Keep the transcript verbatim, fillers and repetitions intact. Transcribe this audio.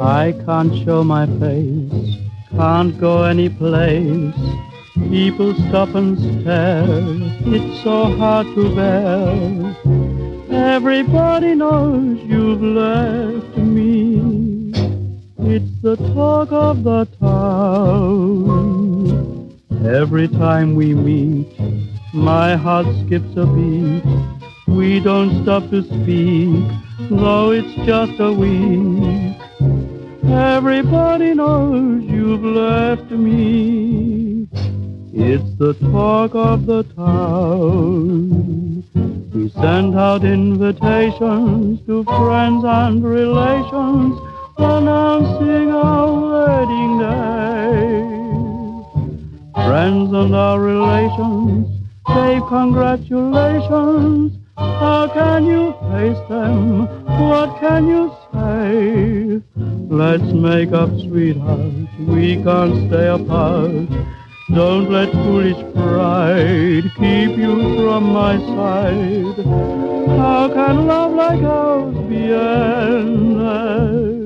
I can't show my face, can't go any place. People stop and stare, it's so hard to bear. Everybody knows you've left me. It's the talk of the town. Every time we meet, my heart skips a beat. We don't stop to speak, though it's just a week. Everybody knows you've left me. It's the talk of the town. We send out invitations to friends and relations, announcing our wedding day. Friends and our relations say congratulations. How can you face them? What can you say? Let's make up, sweetheart, we can't stay apart. Don't let foolish pride keep you from my side. How can love like ours be ended?